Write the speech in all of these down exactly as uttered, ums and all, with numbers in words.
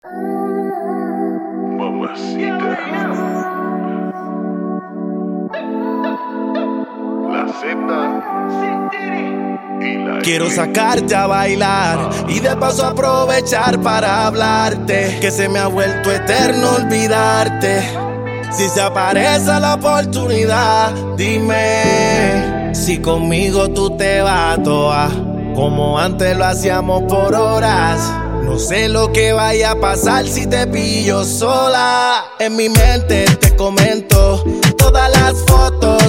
Mamacita. La Z y la Quiero E. sacarte a bailar y de paso aprovechar para hablarte, que se me ha vuelto eterno olvidarte. Si se aparece la oportunidad, dime si conmigo tú te vas a toa, como antes lo hacíamos por horas. No sé lo que vaya a pasar si te pillo sola. En mi mente te comento todas las fotos,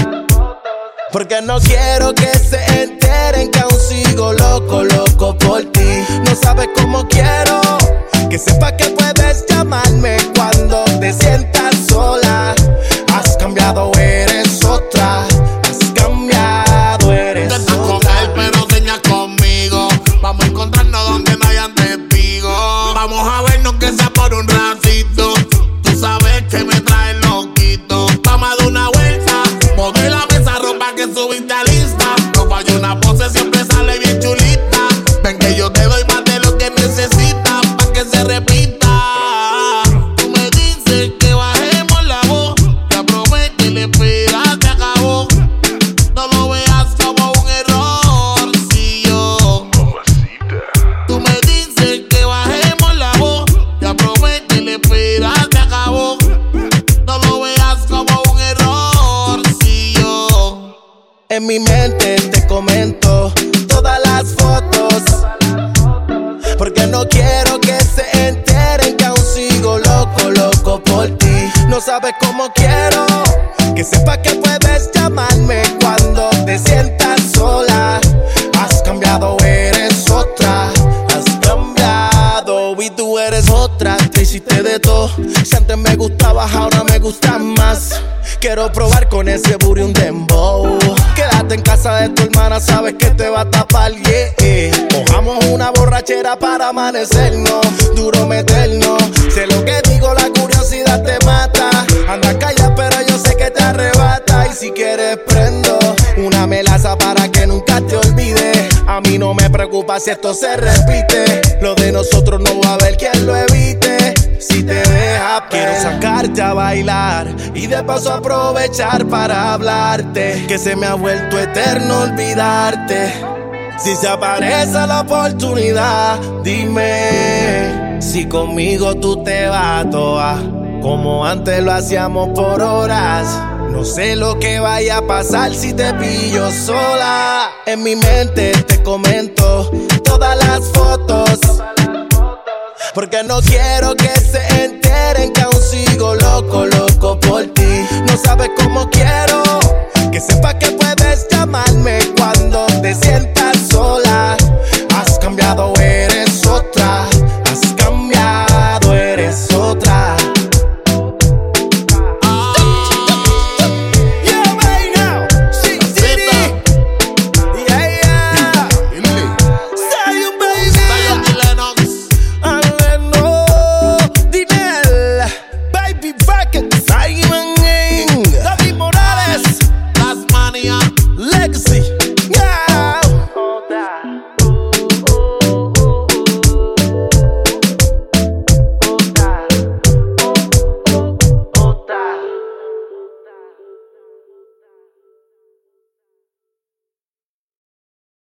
porque no quiero que se enteren que aún sigo loco, loco por ti. No sabes cómo quiero que sepas que puedes llamarme cuando te sientas sola. Has cambiado, eres otra. Has cambiado, eres Estás con otra. él, pero señas conmigo. Vamos a encontrarnos donde no hayan testigos. Vamos a vernos que sea por un ratito. Tú sabes que me traes loquito. Vamos a dar una vuelta, mover la mesa, ropa que subiste a lista. No falla una pose, siempre sale bien chulita. Ven que yo te doy más de lo que necesitas, pa' que se repita. Tú me dices que bajemos la voz, te aprovecho y le esperas, se acabó. No lo veas como un error, si yo. Mamacita. Tú me dices que bajemos la voz, te aprovecho y le esperas, se acabó. No lo veas como un error, si yo. En mi mente te comento todas las fotos, porque no quiero que se enteren que aún sigo loco, loco por ti. No sabes cómo quiero que sepas que puedes llamarme cuando te sientas sola. Has cambiado, eres otra. Has cambiado y tú eres otra. Te hiciste de todo. Si antes me gustabas, ahora me gustas más. Quiero probar con ese booty un dembow. Quédate en casa de tu hermana, sabes que te va a tapar, yeah. Cojamos una borrachera para amanecernos, duro meternos. Sé lo que digo, la curiosidad te mata. Anda calla, pero yo sé que te arrebata. Y si quieres prendo una melaza para que nunca te olvides. A mí no me preocupa si esto se repite. Lo de nosotros no va a haber quien lo evite. Si te deja, quiero sacarte a bailar y de paso aprovechar para hablarte, que se me ha vuelto eterno olvidarte. Si se aparece la oportunidad, dime si conmigo tú te vas a toa, como antes lo hacíamos por horas. No sé lo que vaya a pasar si te pillo sola. En mi mente te comento todas las fotos, porque no quiero que se enteren que aún sigo loco, loco por ti. No sabes cómo quiero que sepas que puedes llamarme cuando te sientas sola. Has cambiado, eres